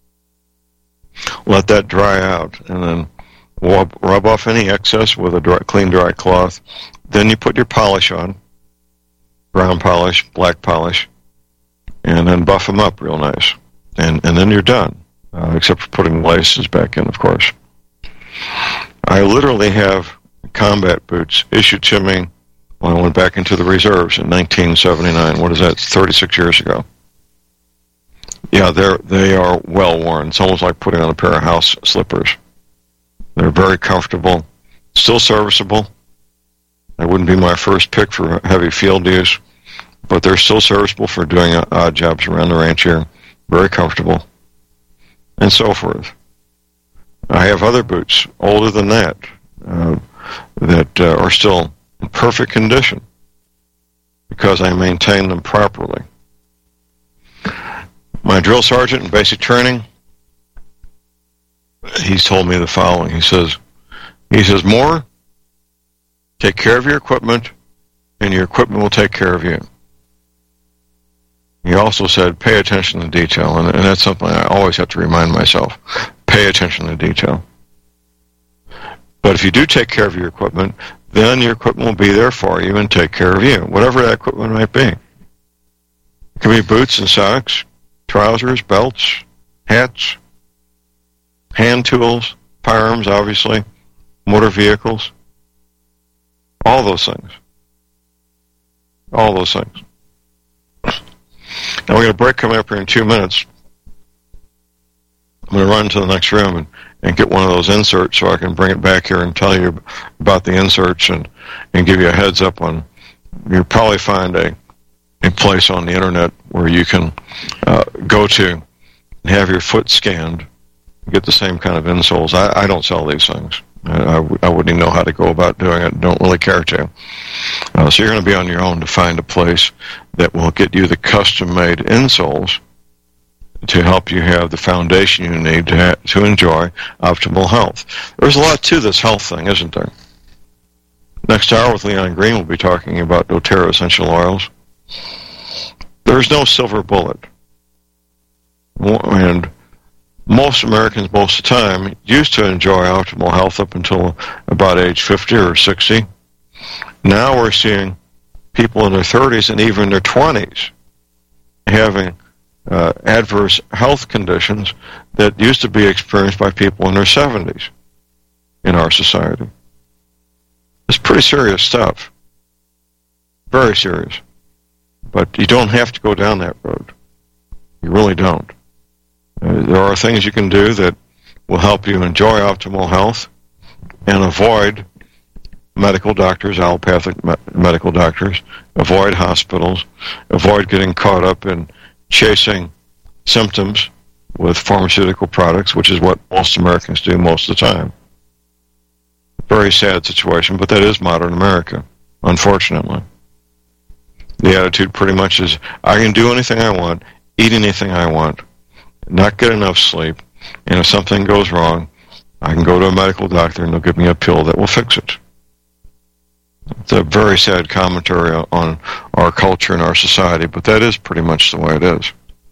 Let that dry out, and then rub, rub off any excess with a dry, clean, dry cloth. Then you put your polish on, brown polish, black polish, and then buff them up real nice. And, and then you're done, uh, except for putting laces back in, of course. I literally have combat boots issued to me when I went back into the reserves in nineteen seventy-nine. What is that, thirty-six years ago? Yeah, they're, they are well worn. It's almost like putting on a pair of house slippers. They're very comfortable, still serviceable. That wouldn't be my first pick for heavy field use, but they're still serviceable for doing odd jobs around the ranch here. Very comfortable, and so forth. I have other boots older than that uh, that uh, are still in perfect condition because I maintain them properly. My drill sergeant in basic training, he's told me the following. He says, he says, Moore, take care of your equipment, and your equipment will take care of you. He also said, pay attention to detail, and, and that's something I always have to remind myself. Pay attention to detail. But if you do take care of your equipment, then your equipment will be there for you and take care of you, whatever that equipment might be. It can be boots and socks, trousers, belts, hats, hand tools, firearms, obviously, motor vehicles, all those things. All those things. Now, we got a break coming up here in two minutes. I'm going to run to the next room and, and get one of those inserts so I can bring it back here and tell you about the inserts and, and give you a heads up on, you'll probably find a, a place on the internet where you can uh, go to and have your foot scanned, get the same kind of insoles. I, I don't sell these things. I, I, I wouldn't even know how to go about doing it. Don't really care to. Uh, so you're going to be on your own to find a place that will get you the custom-made insoles to help you have the foundation you need to ha- to enjoy optimal health. There's a lot to this health thing, isn't there? Next hour with Leon Green, we'll be talking about doTERRA essential oils. There's no silver bullet. And most Americans, most of the time, used to enjoy optimal health up until about age fifty or sixty. Now we're seeing people in their thirties and even their twenties having uh, adverse health conditions that used to be experienced by people in their seventies in our society. It's pretty serious stuff. Very serious. But you don't have to go down that road. You really don't. Uh, there are things you can do that will help you enjoy optimal health and avoid medical doctors, allopathic me- medical doctors, avoid hospitals, avoid getting caught up in chasing symptoms with pharmaceutical products, which is what most Americans do most of the time. Very sad situation, but that is modern America, unfortunately. The attitude pretty much is, I can do anything I want, eat anything I want, not get enough sleep, And if something goes wrong, I can go to a medical doctor and they'll give me a pill that will fix it. It's a very sad commentary on our culture and our society, but that is pretty much the way it is.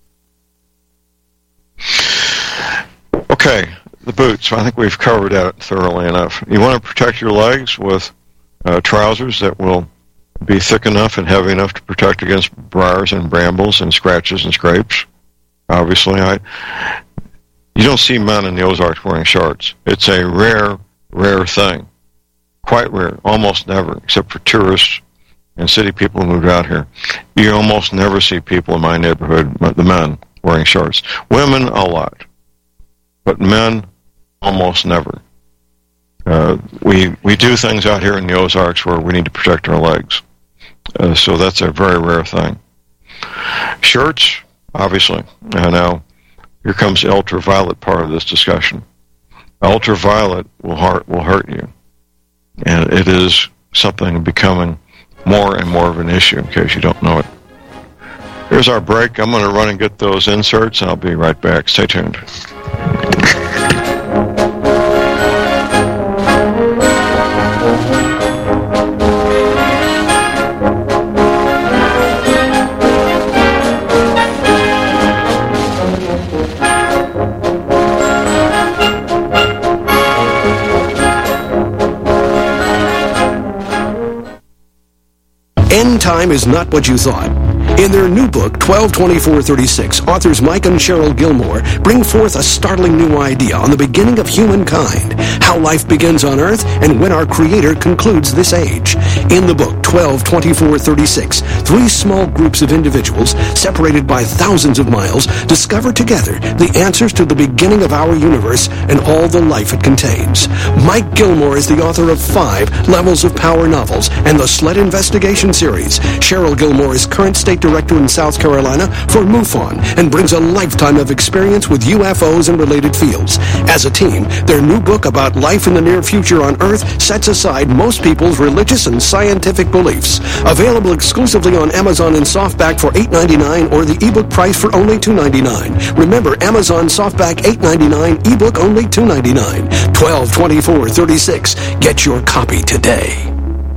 Okay, the boots. I think we've covered that thoroughly enough. You want to protect your legs with uh, trousers that will be thick enough and heavy enough to protect against briars and brambles and scratches and scrapes. Obviously, I you don't see men in the Ozarks wearing shorts. It's a rare, rare thing. Quite rare. Almost never, except for tourists and city people who moved out here. You almost never see people in my neighborhood, the men, wearing shorts. Women, a lot. But men, almost never. Uh, we we do things out here in the Ozarks where we need to protect our legs. Uh, so that's a very rare thing. Shirts, obviously. Uh, now, here comes the ultraviolet part of this discussion. Ultraviolet will hurt, will hurt you. And it is something becoming more and more of an issue, in case you don't know it. Here's our break. I'm going to run and get those inserts, and I'll be right back. Stay tuned. End time is not what you thought. In their new book, twelve twenty-four thirty-six, authors Mike and Cheryl Gilmore bring forth a startling new idea on the beginning of humankind, how life begins on Earth, and when our Creator concludes this age. In the book, twelve twenty-four thirty-six, three small groups of individuals, separated by thousands of miles, discover together the answers to the beginning of our universe and all the life it contains. Mike Gilmore is the author of five Levels of Power novels and the Sled Investigation series. Cheryl Gilmore is current state director in South Carolina for MUFON and brings a lifetime of experience with U F Os and related fields. As a team, their new book about life in the near future on Earth sets aside most people's religious and scientific beliefs. Available exclusively on Amazon and Softback for eight ninety-nine or the ebook price for only two ninety-nine. Remember, Amazon Softback eight ninety-nine, ebook only two ninety-nine. twelve twenty-four thirty-six. Get your copy today.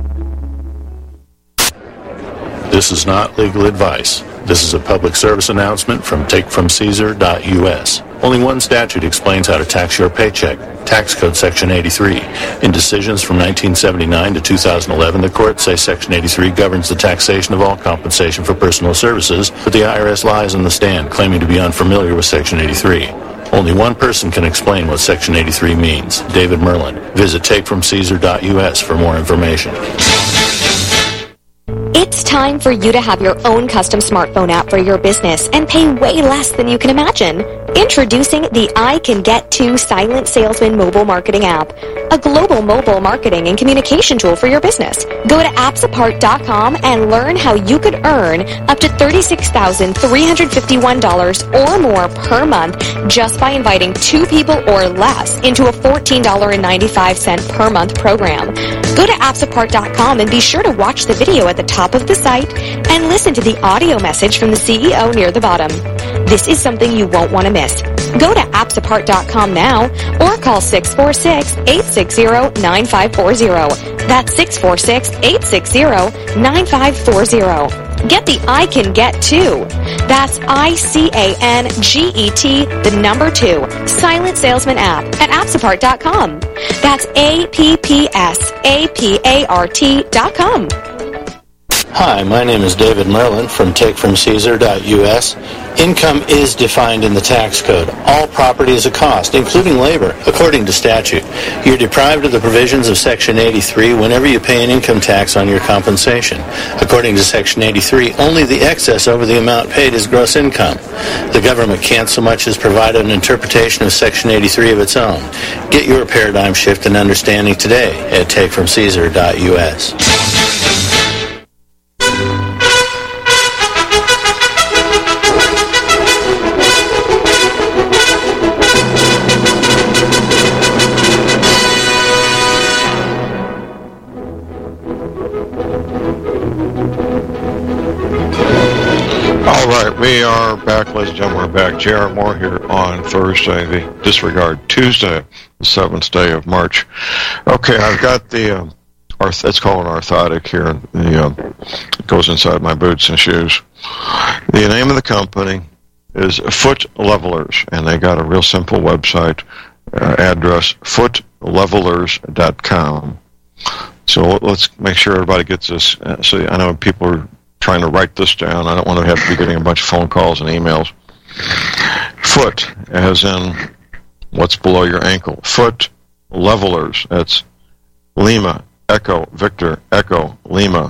This is not legal advice. This is a public service announcement from take from caesar dot U S. Only one statute explains how to tax your paycheck, Tax Code Section eighty-three. In decisions from nineteen seventy-nine to two thousand eleven, the courts say Section eighty-three governs the taxation of all compensation for personal services, but the I R S lies on the stand, claiming to be unfamiliar with Section eighty-three. Only one person can explain what Section eighty-three means, David Merlin. Visit take from caesar dot U S for more information. It's time for you to have your own custom smartphone app for your business and pay way less than you can imagine. Introducing the I Can Get To Silent Salesman mobile marketing app, a global mobile marketing and communication tool for your business. Go to apps apart dot com and learn how you could earn up to thirty-six thousand three hundred fifty-one dollars or more per month just by inviting two people or less into a fourteen dollars and ninety-five cents per month program. Go to apps apart dot com and be sure to watch the video at the top of the site and listen to the audio message from the C E O near the bottom. This is something you won't want to miss. Go to apps apart dot com now or call six four six, eight six zero, nine five four zero. That's six four six, eight six zero, nine five four zero. Get the I Can Get To. That's I C A N G E T, the number two, Silent Salesman app at apps apart dot com. That's A P P S A P A R T dot com. Hi, my name is David Merlin from take from caesar dot U S. Income is defined in the tax code. All property is a cost, including labor, according to statute. You're deprived of the provisions of Section eighty-three whenever you pay an income tax on your compensation. According to Section eighty-three, only the excess over the amount paid is gross income. The government can't so much as provide an interpretation of Section eighty-three of its own. Get your paradigm shift and understanding today at take from caesar dot U S. We are back, ladies and gentlemen. We're back. J R. Moore here on Thursday, the disregard Tuesday, the seventh day of March. Okay, I've got the, uh, arth- it's called an orthotic here. The, uh, it goes inside my boots and shoes. The name of the company is Foot Levelers, and they got a real simple website uh, address, foot levelers dot com. So let's make sure everybody gets this. Uh, so I know people are trying to write this down. I don't want to have to be getting a bunch of phone calls and emails. Foot, as in what's below your ankle. Foot Levelers. That's Lima, Echo, Victor, Echo, Lima,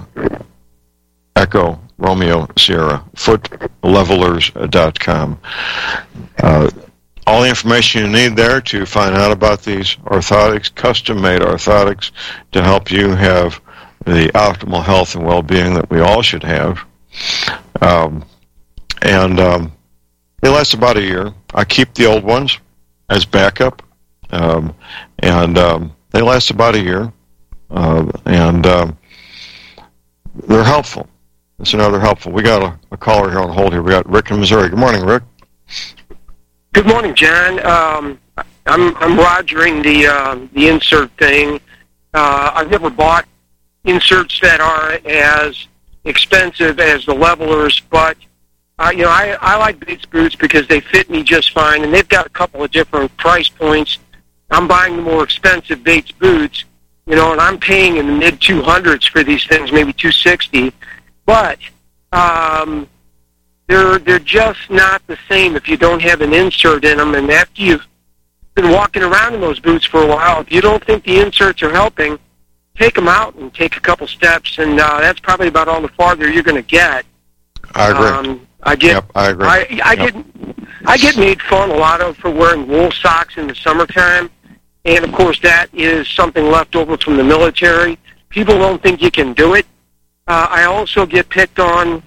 Echo, Romeo, Sierra. foot levelers dot com. Uh, all the information you need there to find out about these orthotics, custom-made orthotics, to help you have the optimal health and well-being that we all should have. Um, and um, they last about a year. I keep the old ones as backup, um, and um, they last about a year. Uh, and um, they're helpful. It's another helpful. We got a, a caller here on hold here. We got Rick in Missouri. Good morning, Rick. Good morning, John. Um, I'm I'm rogering the uh, the insert thing. Uh, I've never bought inserts that are as expensive as the Levelers, but uh, you know I, I like Bates boots because they fit me just fine, and they've got a couple of different price points. I'm buying the more expensive Bates boots, you know, and I'm paying in the mid two hundreds for these things, maybe two sixty, but um, they're they're just not the same if you don't have an insert in them. And after you've been walking around in those boots for a while, if you don't think the inserts are helping, take them out and take a couple steps, and uh, that's probably about all the farther you're going to get. I agree. Um, I get. Yep, I agree. I, I yep. get. I get made fun a lot of for wearing wool socks in the summertime, and of course that is something left over from the military. People don't think you can do it. Uh, I also get picked on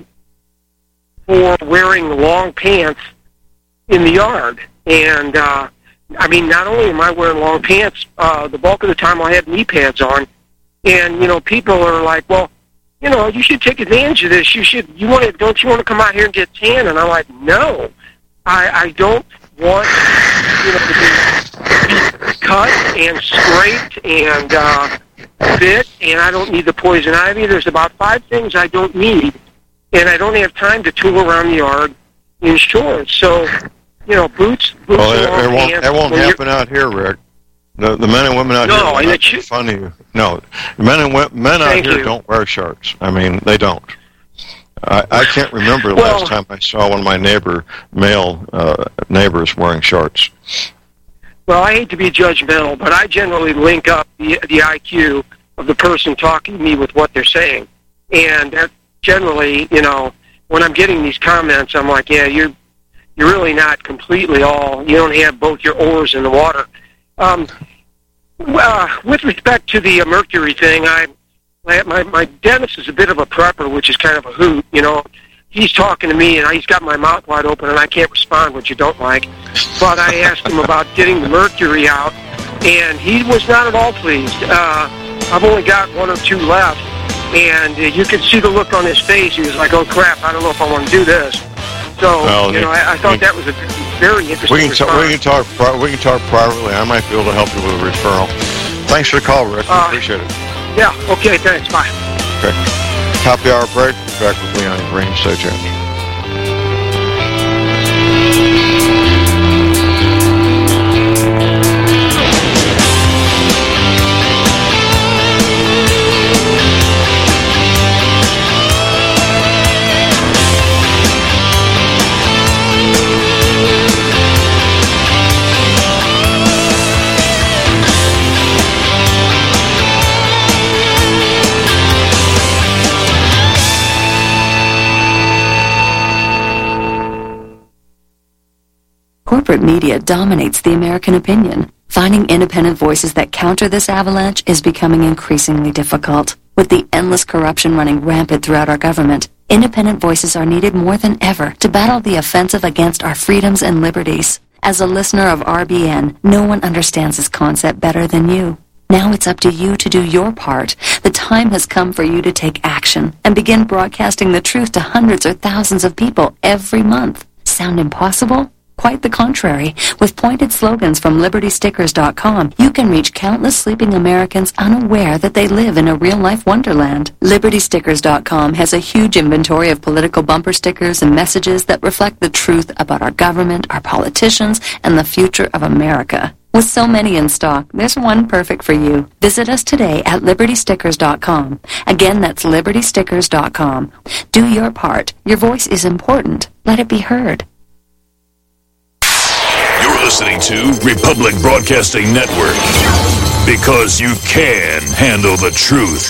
for wearing long pants in the yard, and uh, I mean, not only am I wearing long pants, uh, the bulk of the time I have knee pads on. And, you know, people are like, well, you know, you should take advantage of this. You should, you want to, don't you want to come out here and get tan? And I'm like, no, I, I don't want, you know, to be cut and scraped and uh, fit, and I don't need the poison ivy. There's about five things I don't need, and I don't have time to tool around the yard in shorts. So, you know, boots, boots well, it, and it won't, pants, it won't happen out here, Rick. The, the men and women out no, here are not should, funny. No, men and women, men out here you. don't wear shorts. I mean, they don't. I, I can't remember the well, last time I saw one of my neighbor male uh, neighbors wearing shorts. Well, I hate to be judgmental, but I generally link up the, the I Q of the person talking to me with what they're saying, and that generally, you know, when I'm getting these comments, I'm like, yeah, you're you're really not completely all. You don't have both your oars in the water. Um, uh, with respect to the uh, mercury thing, I my my dentist is a bit of a prepper, which is kind of a hoot. You know, he's talking to me, and he's got my mouth wide open, and I can't respond, which you don't like. But I asked him about getting the mercury out, and he was not at all pleased. Uh, I've only got one or two left, and uh, you could see the look on his face. He was like, "Oh crap, I don't know if I want to do this." So, well, you know, I, I thought we, that was a very interesting we can response. T- we, can talk pri- we can talk privately. I might be able to help you with a referral. Thanks for the call, Rick. Uh, appreciate it. Yeah, okay, thanks. Bye. Okay. Happy hour break. Back with Leon Green. Stay tuned. Corporate media dominates the American opinion. Finding independent voices that counter this avalanche is becoming increasingly difficult. With the endless corruption running rampant throughout our government, independent voices are needed more than ever to battle the offensive against our freedoms and liberties. As a listener of R B N, no one understands this concept better than you. Now it's up to you to do your part. The time has come for you to take action and begin broadcasting the truth to hundreds or thousands of people every month. Sound impossible? Quite the contrary. With pointed slogans from Liberty Stickers dot com, you can reach countless sleeping Americans unaware that they live in a real-life wonderland. Liberty Stickers dot com has a huge inventory of political bumper stickers and messages that reflect the truth about our government, our politicians, and the future of America. With so many in stock, there's one perfect for you. Visit us today at Liberty Stickers dot com. Again, that's Liberty Stickers dot com. Do your part. Your voice is important. Let it be heard. You're listening to Republic Broadcasting Network, because you can handle the truth.